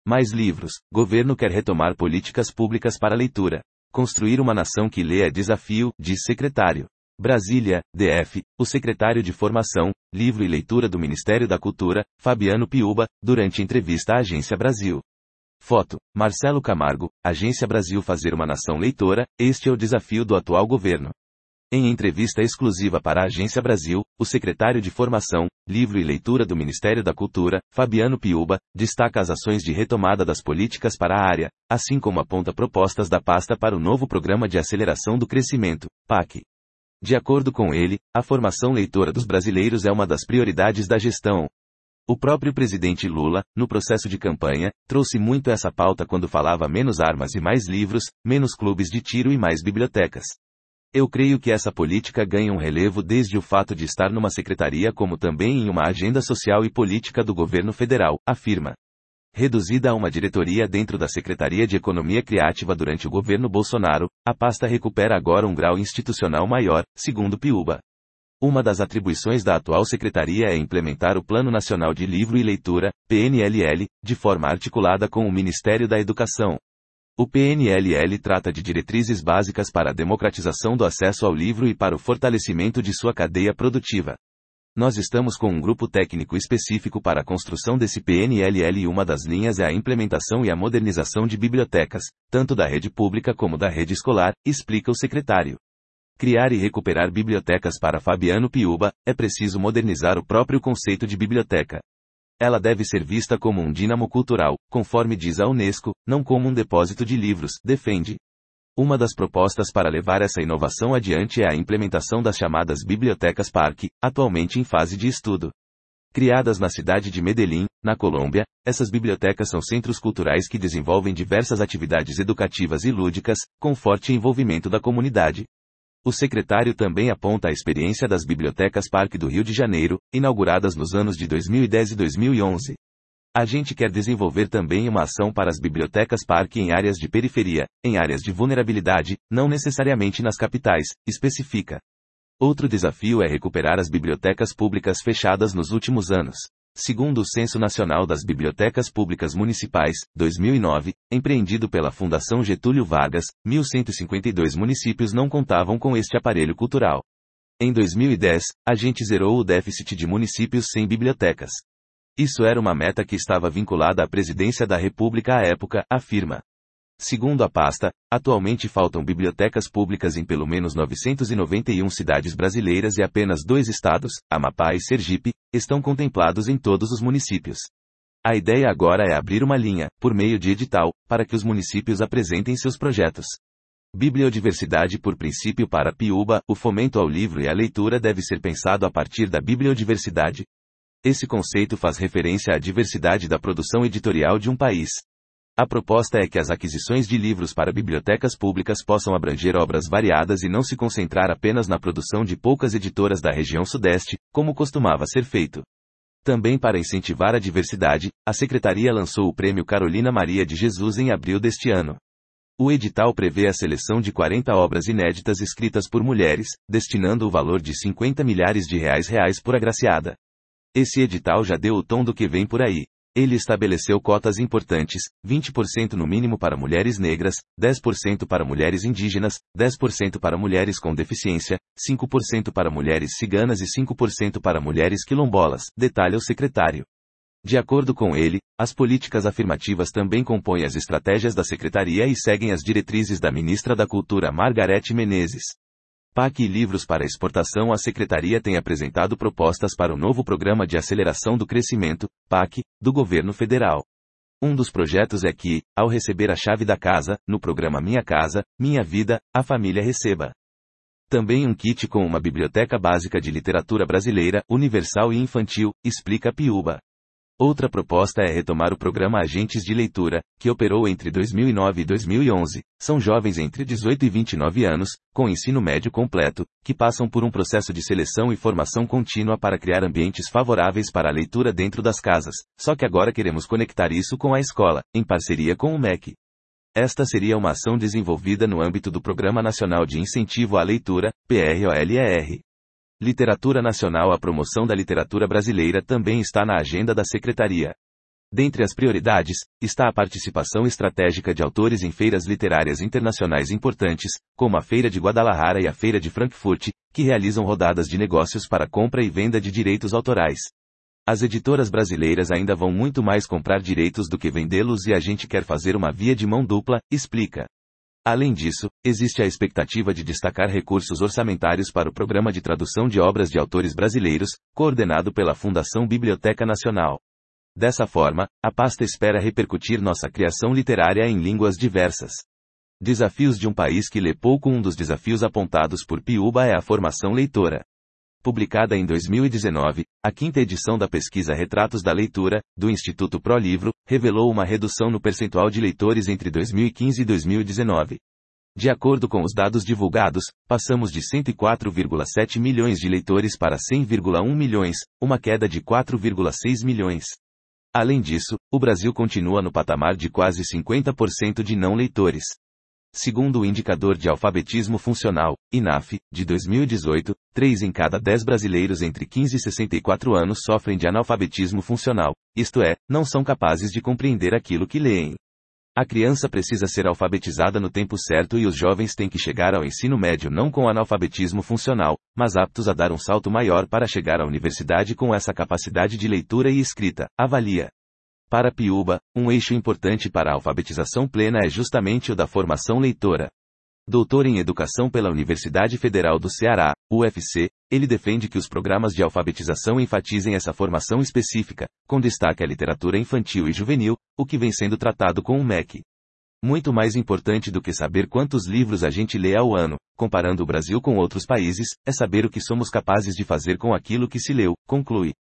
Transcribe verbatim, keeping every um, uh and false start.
Mais livros. Governo quer retomar políticas públicas para leitura. Construir uma nação que lê é desafio, diz secretário. Brasília, D F, o secretário de Formação, Livro e Leitura do Ministério da Cultura, Fabiano Piuba, durante entrevista à Agência Brasil. Foto. Marcelo Camargo, Agência Brasil fazer uma nação leitora, este é o desafio do atual governo. Em entrevista exclusiva para a Agência Brasil, o secretário de Formação, Livro e Leitura do Ministério da Cultura, Fabiano Piuba, destaca as ações de retomada das políticas para a área, assim como aponta propostas da pasta para o novo Programa de Aceleração do Crescimento, P A C. De acordo com ele, a formação leitora dos brasileiros é uma das prioridades da gestão. O próprio presidente Lula, no processo de campanha, trouxe muito essa pauta quando falava menos armas e mais livros, menos clubes de tiro e mais bibliotecas. Eu creio que essa política ganha um relevo desde o fato de estar numa secretaria como também em uma agenda social e política do governo federal, afirma. Reduzida a uma diretoria dentro da Secretaria de Economia Criativa durante o governo Bolsonaro, a pasta recupera agora um grau institucional maior, segundo Piuba. Uma das atribuições da atual secretaria é implementar o Plano Nacional de Livro e Leitura, P N L L, de forma articulada com o Ministério da Educação. O P N L L trata de diretrizes básicas para a democratização do acesso ao livro e para o fortalecimento de sua cadeia produtiva. Nós estamos com um grupo técnico específico para a construção desse P N L L e uma das linhas é a implementação e a modernização de bibliotecas, tanto da rede pública como da rede escolar, explica o secretário. Criar e recuperar bibliotecas para Fabiano Piuba, é preciso modernizar o próprio conceito de biblioteca. Ela deve ser vista como um dínamo cultural, conforme diz a Unesco, não como um depósito de livros, defende. Uma das propostas para levar essa inovação adiante é a implementação das chamadas bibliotecas parque, atualmente em fase de estudo. Criadas na cidade de Medellín, na Colômbia, essas bibliotecas são centros culturais que desenvolvem diversas atividades educativas e lúdicas, com forte envolvimento da comunidade. O secretário também aponta a experiência das bibliotecas Parque do Rio de Janeiro, inauguradas nos anos de dois mil e dez e dois mil e onze. A gente quer desenvolver também uma ação para as bibliotecas Parque em áreas de periferia, em áreas de vulnerabilidade, não necessariamente nas capitais, especifica. Outro desafio é recuperar as bibliotecas públicas fechadas nos últimos anos. Segundo o Censo Nacional das Bibliotecas Públicas Municipais, dois mil e nove, empreendido pela Fundação Getúlio Vargas, mil cento e cinquenta e dois municípios não contavam com este aparelho cultural. Em dois mil e dez, a gente zerou o déficit de municípios sem bibliotecas. Isso era uma meta que estava vinculada à presidência da República à época, afirma. Segundo a pasta, atualmente faltam bibliotecas públicas em pelo menos novecentas e noventa e uma cidades brasileiras e apenas dois estados, Amapá e Sergipe, estão contemplados em todos os municípios. A ideia agora é abrir uma linha, por meio de edital, para que os municípios apresentem seus projetos. Bibliodiversidade por princípio para Piuba, o fomento ao livro e à leitura deve ser pensado a partir da bibliodiversidade. Esse conceito faz referência à diversidade da produção editorial de um país. A proposta é que as aquisições de livros para bibliotecas públicas possam abranger obras variadas e não se concentrar apenas na produção de poucas editoras da região sudeste, como costumava ser feito. Também para incentivar a diversidade, a Secretaria lançou o Prêmio Carolina Maria de Jesus em abril deste ano. O edital prevê a seleção de quarenta obras inéditas escritas por mulheres, destinando o valor de cinquenta milhares de reais reais por agraciada. Esse edital já deu o tom do que vem por aí. Ele estabeleceu cotas importantes, vinte por cento no mínimo para mulheres negras, dez por cento para mulheres indígenas, dez por cento para mulheres com deficiência, cinco por cento para mulheres ciganas e cinco por cento para mulheres quilombolas, detalha o secretário. De acordo com ele, as políticas afirmativas também compõem as estratégias da secretaria e seguem as diretrizes da ministra da Cultura Margarete Menezes. P A C e livros para exportação. A Secretaria tem apresentado propostas para o novo Programa de Aceleração do Crescimento, P A C, do governo federal. Um dos projetos é que, ao receber a chave da casa, no programa Minha Casa, Minha Vida, a família receba também um kit com uma biblioteca básica de literatura brasileira, universal e infantil, explica Piuba. Outra proposta é retomar o programa Agentes de Leitura, que operou entre dois mil e nove e dois mil e onze. São jovens entre dezoito e vinte e nove anos, com ensino médio completo, que passam por um processo de seleção e formação contínua para criar ambientes favoráveis para a leitura dentro das casas, só que agora queremos conectar isso com a escola, em parceria com o M E C. Esta seria uma ação desenvolvida no âmbito do Programa Nacional de Incentivo à Leitura, P R O L E R. Literatura Nacional. A promoção da literatura brasileira também está na agenda da Secretaria. Dentre as prioridades, está a participação estratégica de autores em feiras literárias internacionais importantes, como a Feira de Guadalajara e a Feira de Frankfurt, que realizam rodadas de negócios para compra e venda de direitos autorais. As editoras brasileiras ainda vão muito mais comprar direitos do que vendê-los e a gente quer fazer uma via de mão dupla, explica. Além disso, existe a expectativa de destacar recursos orçamentários para o Programa de Tradução de Obras de Autores Brasileiros, coordenado pela Fundação Biblioteca Nacional. Dessa forma, a pasta espera repercutir nossa criação literária em línguas diversas. Desafios de um país que lê pouco. Um dos desafios apontados por Piuba é a formação leitora. Publicada em dois mil e dezenove, a quinta edição da pesquisa Retratos da Leitura, do Instituto ProLivro, revelou uma redução no percentual de leitores entre dois mil e quinze e dois mil e dezenove. De acordo com os dados divulgados, passamos de cento e quatro vírgula sete milhões de leitores para cem vírgula um milhões, uma queda de quatro vírgula seis milhões. Além disso, o Brasil continua no patamar de quase cinquenta por cento de não leitores. Segundo o Indicador de Alfabetismo Funcional, I N A F, de dois mil e dezoito, três em cada dez brasileiros entre quinze e sessenta e quatro anos sofrem de analfabetismo funcional, isto é, não são capazes de compreender aquilo que leem. A criança precisa ser alfabetizada no tempo certo e os jovens têm que chegar ao ensino médio não com analfabetismo funcional, mas aptos a dar um salto maior para chegar à universidade com essa capacidade de leitura e escrita, avalia. Para Piuba, um eixo importante para a alfabetização plena é justamente o da formação leitora. Doutor em Educação pela Universidade Federal do Ceará, U F C, ele defende que os programas de alfabetização enfatizem essa formação específica, com destaque à literatura infantil e juvenil, o que vem sendo tratado com o M E C. Muito mais importante do que saber quantos livros a gente lê ao ano, comparando o Brasil com outros países, é saber o que somos capazes de fazer com aquilo que se leu, conclui.